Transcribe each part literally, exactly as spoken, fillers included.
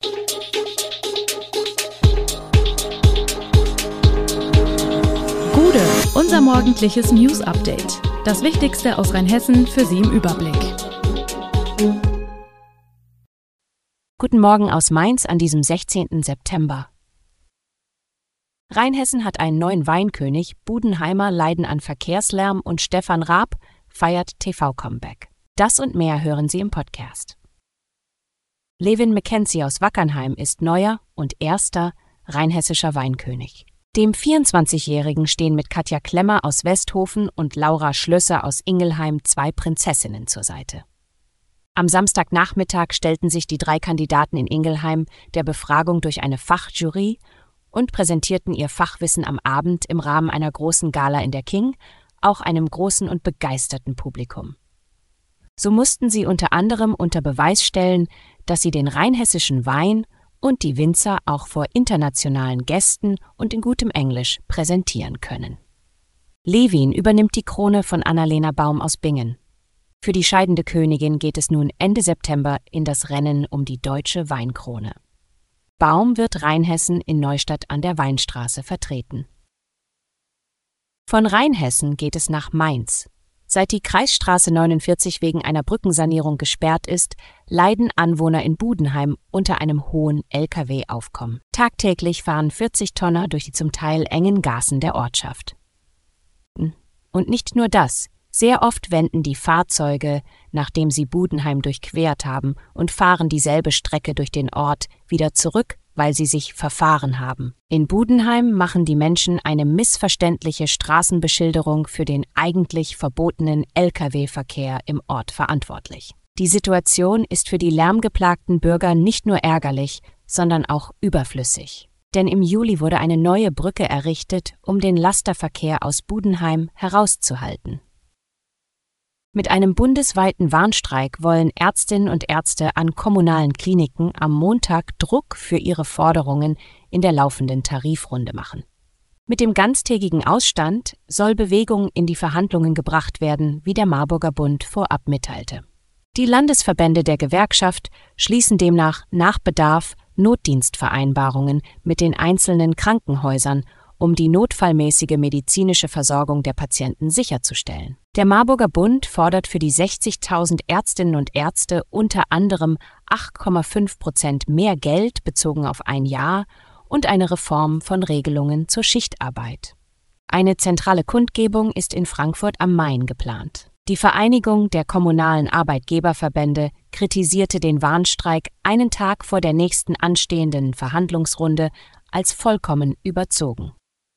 Gude, unser morgendliches News-Update. Das Wichtigste aus Rheinhessen für Sie im Überblick. Guten Morgen aus Mainz an diesem sechzehnten September. Rheinhessen hat einen neuen Weinkönig, Budenheimer leiden an Verkehrslärm und Stefan Raab feiert T V-Comeback. Das und mehr hören Sie im Podcast. Levin Mackenzie aus Wackernheim ist neuer und erster rheinhessischer Weinkönig. Dem vierundzwanzigjährigen stehen mit Katja Klemmer aus Westhofen und Laura Schlösser aus Ingelheim zwei Prinzessinnen zur Seite. Am Samstagnachmittag stellten sich die drei Kandidaten in Ingelheim der Befragung durch eine Fachjury und präsentierten ihr Fachwissen am Abend im Rahmen einer großen Gala in der King, auch einem großen und begeisterten Publikum. So mussten sie unter anderem unter Beweis stellen, dass sie den rheinhessischen Wein und die Winzer auch vor internationalen Gästen und in gutem Englisch präsentieren können. Levin übernimmt die Krone von Annalena Baum aus Bingen. Für die scheidende Königin geht es nun Ende September in das Rennen um die deutsche Weinkrone. Baum wird Rheinhessen in Neustadt an der Weinstraße vertreten. Von Rheinhessen geht es nach Mainz. Seit die Kreisstraße neunundvierzig wegen einer Brückensanierung gesperrt ist, leiden Anwohner in Budenheim unter einem hohen L K W-Aufkommen. Tagtäglich fahren vierzig Tonner durch die zum Teil engen Gassen der Ortschaft. Und nicht nur das, sehr oft wenden die Fahrzeuge, nachdem sie Budenheim durchquert haben, und fahren dieselbe Strecke durch den Ort wieder zurück, weil sie sich verfahren haben. In Budenheim machen die Menschen eine missverständliche Straßenbeschilderung für den eigentlich verbotenen L K W-Verkehr im Ort verantwortlich. Die Situation ist für die lärmgeplagten Bürger nicht nur ärgerlich, sondern auch überflüssig. Denn im Juli wurde eine neue Brücke errichtet, um den Lasterverkehr aus Budenheim herauszuhalten. Mit einem bundesweiten Warnstreik wollen Ärztinnen und Ärzte an kommunalen Kliniken am Montag Druck für ihre Forderungen in der laufenden Tarifrunde machen. Mit dem ganztägigen Ausstand soll Bewegung in die Verhandlungen gebracht werden, wie der Marburger Bund vorab mitteilte. Die Landesverbände der Gewerkschaft schließen demnach nach Bedarf Notdienstvereinbarungen mit den einzelnen Krankenhäusern, um die notfallmäßige medizinische Versorgung der Patienten sicherzustellen. Der Marburger Bund fordert für die sechzigtausend Ärztinnen und Ärzte unter anderem acht Komma fünf Prozent mehr Geld bezogen auf ein Jahr und eine Reform von Regelungen zur Schichtarbeit. Eine zentrale Kundgebung ist in Frankfurt am Main geplant. Die Vereinigung der kommunalen Arbeitgeberverbände kritisierte den Warnstreik einen Tag vor der nächsten anstehenden Verhandlungsrunde als vollkommen überzogen.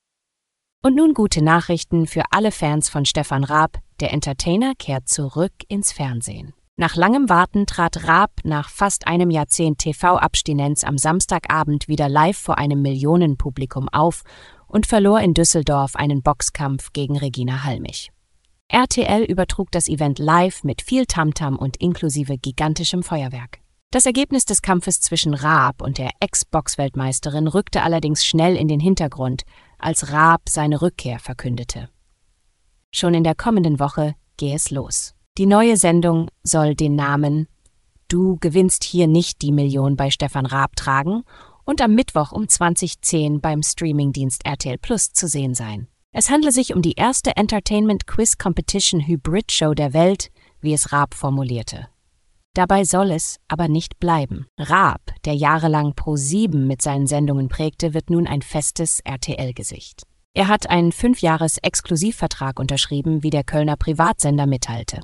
Und nun gute Nachrichten für alle Fans von Stefan Raab. Der Entertainer kehrt zurück ins Fernsehen. Nach langem Warten trat Raab nach fast einem Jahrzehnt T V-Abstinenz am Samstagabend wieder live vor einem Millionenpublikum auf und verlor in Düsseldorf einen Boxkampf gegen Regina Halmich. R T L übertrug das Event live mit viel Tamtam und inklusive gigantischem Feuerwerk. Das Ergebnis des Kampfes zwischen Raab und der Ex-Boxweltmeisterin rückte allerdings schnell in den Hintergrund, als Raab seine Rückkehr verkündete. Schon in der kommenden Woche gehe es los. Die neue Sendung soll den Namen »Du gewinnst hier nicht die Million bei Stefan Raab« tragen und am Mittwoch um zwanzig Uhr zehn beim Streamingdienst R T L Plus zu sehen sein. Es handle sich um die erste Entertainment-Quiz-Competition-Hybrid-Show der Welt, wie es Raab formulierte. Dabei soll es aber nicht bleiben. Raab, der jahrelang Pro sieben mit seinen Sendungen prägte, wird nun ein festes R T L-Gesicht. Er hat einen Fünfjahres-Exklusivvertrag unterschrieben, wie der Kölner Privatsender mitteilte.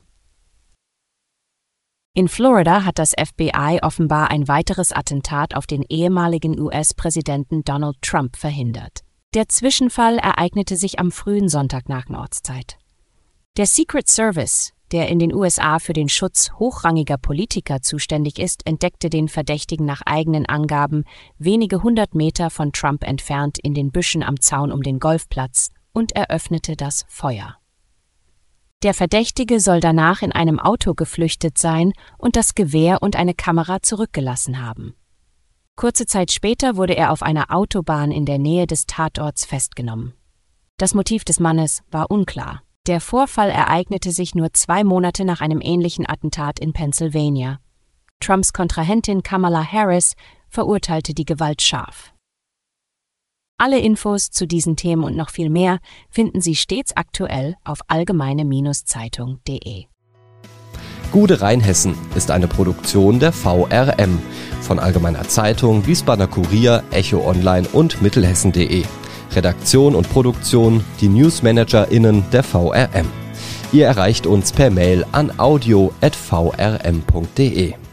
In Florida hat das F B I offenbar ein weiteres Attentat auf den ehemaligen U S-Präsidenten Donald Trump verhindert. Der Zwischenfall ereignete sich am frühen Sonntag nach Ortszeit. Der Secret Service, der in den U S A für den Schutz hochrangiger Politiker zuständig ist, entdeckte den Verdächtigen nach eigenen Angaben wenige hundert Meter von Trump entfernt in den Büschen am Zaun um den Golfplatz und eröffnete das Feuer. Der Verdächtige soll danach in einem Auto geflüchtet sein und das Gewehr und eine Kamera zurückgelassen haben. Kurze Zeit später wurde er auf einer Autobahn in der Nähe des Tatorts festgenommen. Das Motiv des Mannes war unklar. Der Vorfall ereignete sich nur zwei Monate nach einem ähnlichen Attentat in Pennsylvania. Trumps Kontrahentin Kamala Harris verurteilte die Gewalt scharf. Alle Infos zu diesen Themen und noch viel mehr finden Sie stets aktuell auf allgemeine Zeitung punkt de. Gude Rheinhessen ist eine Produktion der V R M von Allgemeiner Zeitung, Wiesbadener Kurier, Echo Online und Mittelhessen punkt de. Redaktion und Produktion die NewsmanagerInnen der V R M. Ihr erreicht uns per Mail an audio at v r m punkt de.